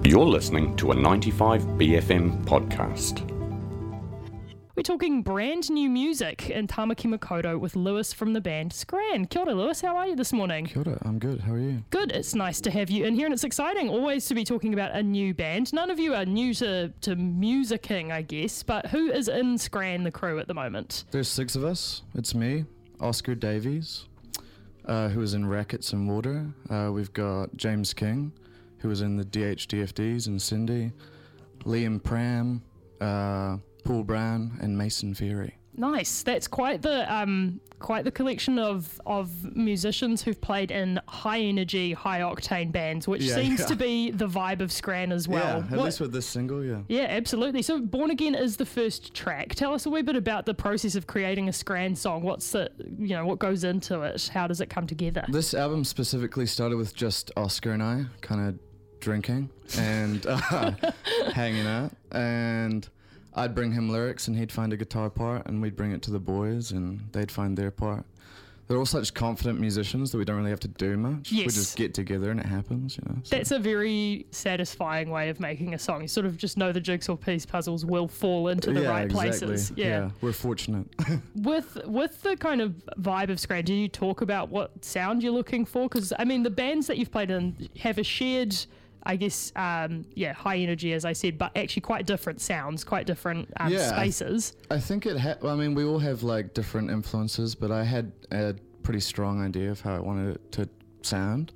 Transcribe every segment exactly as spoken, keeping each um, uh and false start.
You're listening to a ninety-five B F M podcast. We're talking brand new music in Tamaki Makaurau with Lewis from the band Scran. Kia ora, Lewis. How are you this morning? Kia ora, I'm good. How are you? Good. It's nice to have you in here, and it's exciting always to be talking about a new band. None of you are new to, to musicking, I guess, but who is in Scran, the crew, at the moment? There's six of us. It's me, Oscar Davies, uh, who is in Rackets and Water. Uh, we've got James King, who was in the D H D F Ds and Cindy, Liam Pram, uh, Paul Brown, and Mason Fury. Nice. That's quite the um, quite the collection of of musicians who've played in high energy, high octane bands, which Yeah, seems yeah. to be the vibe of Scran as well. Yeah, at What- least with this single, yeah. Yeah, absolutely. So Born Again is the first track. Tell us a wee bit about the process of creating a Scran song. What's the, you know, what goes into it? How does it come together? This album specifically started with just Oscar and I kind of drinking and uh, hanging out, and I'd bring him lyrics and he'd find a guitar part and we'd bring it to the boys and they'd find their part. They're all such confident musicians that we don't really have to do much. Yes. We just get together and it happens, you know. So. That's a very satisfying way of making a song. You sort of just know the jigsaw piece puzzles will fall into the yeah, right exactly. places. Yeah. We're fortunate. With with the kind of vibe of Scran, do you talk about what sound you're looking for? Because, I mean, the bands that you've played in have a shared, I guess, um, yeah, high energy, as I said, but actually quite different sounds, quite different um, Yeah, I th- spaces. I think it ha- I mean, we all have like different influences, but I had a pretty strong idea of how I wanted it to sound.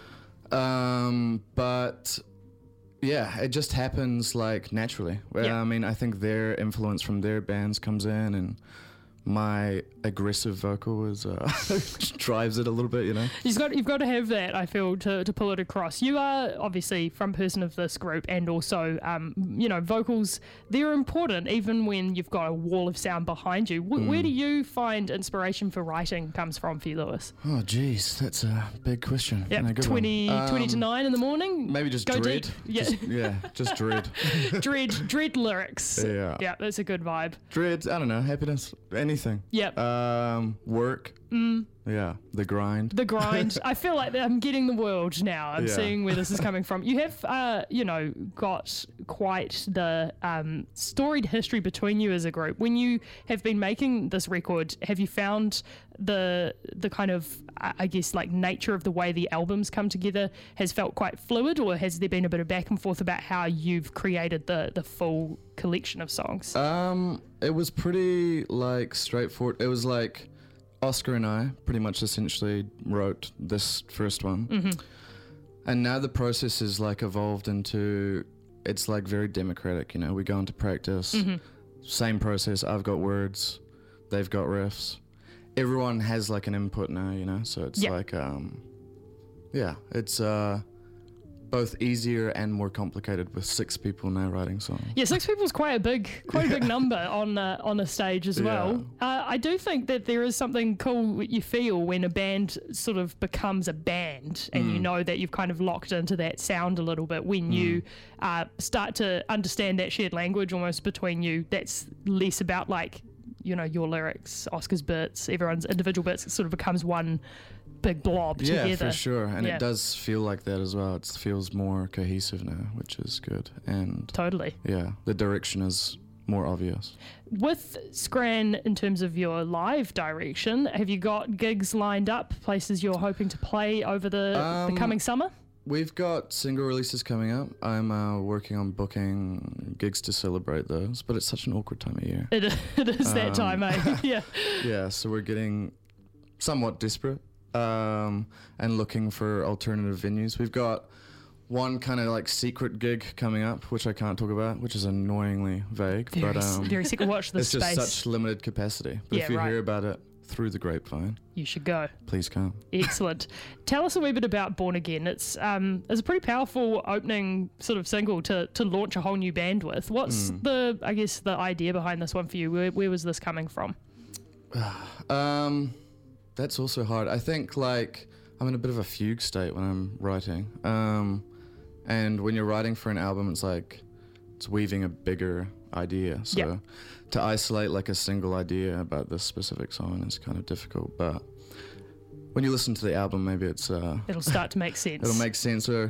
Um, but yeah, it just happens like naturally. Well, Yeah. I mean, I think their influence from their bands comes in, and my aggressive vocal is uh, drives it a little bit, you know. You've got you've got to have that, I feel, to, to pull it across. You are obviously front person of this group, and also, um, you know, vocals, they're important even when you've got a wall of sound behind you. W- Mm. Where do you find inspiration for writing comes from for you, Lewis? Oh, geez, that's a big question. Yeah, and a good one. twenty, twenty to Um, nine in the morning? Maybe just Go dread. deep. Yeah. Just, yeah, just dread. dread, dread lyrics. Yeah. Yeah, that's a good vibe. Dread, I don't know, happiness, anything. Yep. Um, work. Mm. Yeah, the grind. The grind. I feel like I'm getting the world now. I'm Yeah. seeing where this is coming from. You have, uh, you know, got quite the um, storied history between you as a group. When you have been making this record, have you found the the kind of, I I guess, like nature of the way the albums come together has felt quite fluid, or has there been a bit of back and forth about how you've created the the full collection of songs? Um, it was pretty like straightforward. It was like Oscar and I pretty much essentially wrote this first one, Mm-hmm. and now the process is like evolved into, it's like very democratic. You know, we go into practice, Mm-hmm. same process. I've got words, they've got riffs. Everyone has like an input now, you know. So it's Yeah. like, um, yeah, it's uh. both easier and more complicated with six people now writing songs. Yeah, six people is quite a big, quite a big number on uh, on a stage as well. Yeah. Uh, I do think that there is something cool you feel when a band sort of becomes a band, and you Mm. know that you've kind of locked into that sound a little bit. When you uh, start to understand that shared language almost between you, that's less about like, you know, your lyrics, Oscar's bits, everyone's individual bits. It sort of becomes one big blob Yeah, together. for sure. And Yeah. it does feel like that as well. It feels more cohesive now, which is good. And Totally. yeah, the direction is more obvious. With Scran, in terms of your live direction, have you got gigs lined up, places you're hoping to play over the, the Um, coming summer? We've got single releases coming up. I'm uh, working on booking gigs to celebrate those, but it's such an awkward time of year. It, it is that Um, time, eh? Yeah. Yeah, so we're getting somewhat desperate um, and looking for alternative venues. We've got one kind of like secret gig coming up, which I can't talk about, which is annoyingly vague. Very, but um, very sick. Watch the it's space. just such limited capacity. But Yeah, if you right. hear about it through the grapevine, You should go. please come. Excellent. Tell us a wee bit about Born Again. It's um, it's a pretty powerful opening sort of single to, to launch a whole new band with. What's Mm. the, I guess, the idea behind this one for you? Where, where was this coming from? Um, that's also hard. I think like I'm in a bit of a fugue state when I'm writing. Um, and when you're writing for an album, it's like it's weaving a bigger idea. So Yeah. to isolate like a single idea about this specific song is kind of difficult. But when you listen to the album, maybe it's uh, It'll start to make sense. it'll make sense. Or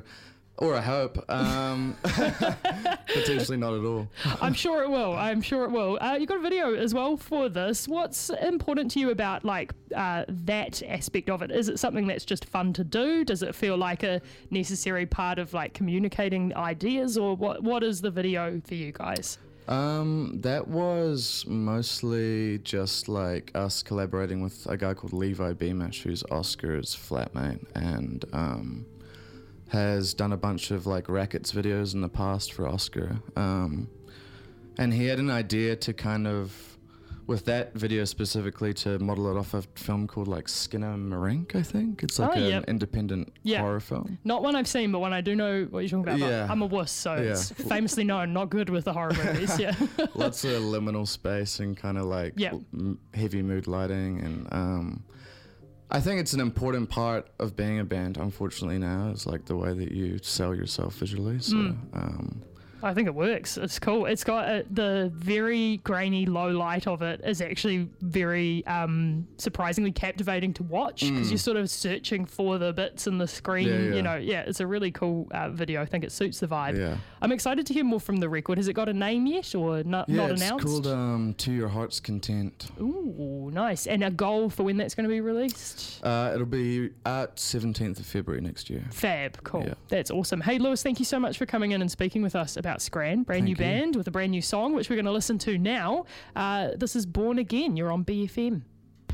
Or I hope. Um, potentially not at all. I'm sure it will. I'm sure it will. Uh, you got a video as well for this. What's important to you about like uh, that aspect of it? Is it something that's just fun to do? Does it feel like a necessary part of like communicating ideas, or what? What is the video for you guys? Um, that was mostly just like us collaborating with a guy called Levi Beamish, who's Oscar's flatmate, and um, has done a bunch of like rackets videos in the past for Oscar. Um, and he had an idea to kind of, with that video specifically, to model it off a film called like Skinner Marink, I think. It's like Oh, an yep. independent Yeah. horror film. Not one I've seen, but one I do know what you're talking about. Yeah. But I'm a wuss, so Yeah. it's famously known, not good with the horror movies. Yeah. Lots of liminal space and kind of like Yeah. m- heavy mood lighting, and um, I think it's an important part of being a band. Unfortunately, now is like the way that you sell yourself visually. So. Mm. Um, I think it works. It's cool. It's got a, the very grainy low light of it is actually very um, surprisingly captivating to watch, because you're sort of searching for the bits in the screen. Yeah, yeah. You know, yeah, it's a really cool uh, video. I think it suits the vibe. yeah. I'm excited to hear more from the record. Has it got a name yet, or not, Yeah, not it's announced? called um, To Your Heart's Content. Ooh, nice. And a goal for when that's going to be released? Uh, it'll be out seventeenth of February next year. Fab, cool. Yeah. That's awesome. Hey, Lewis, thank you so much for coming in and speaking with us about Scran, brand new Thank you. band with a brand new song, which we're going to listen to now. Uh, this is Born Again. You're on B F M.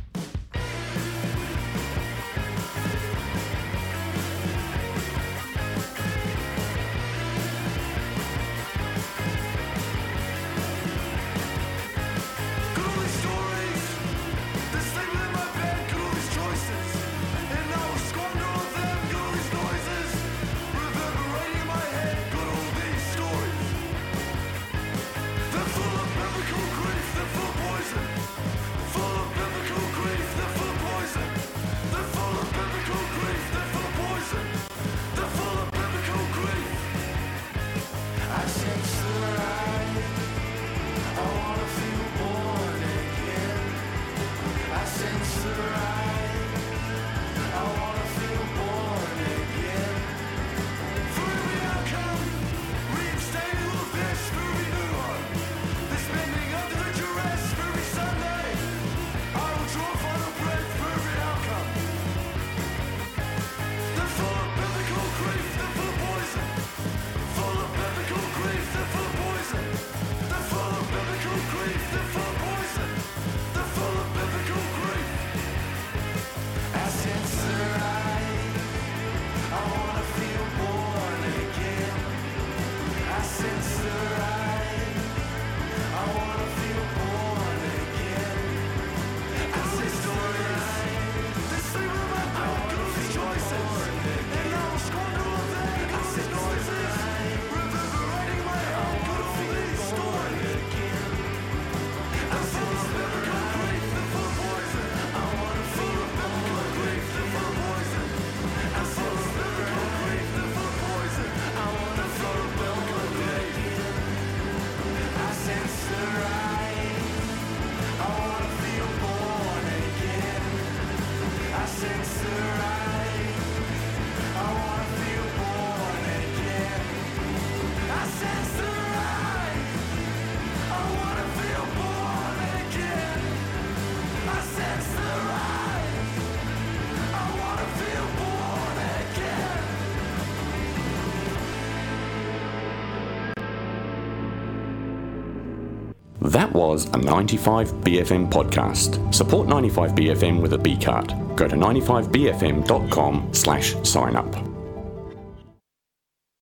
That was a ninety-five B F M podcast. Support ninety-five B F M with a B card. Go to ninety-five B F M dot com slash sign up.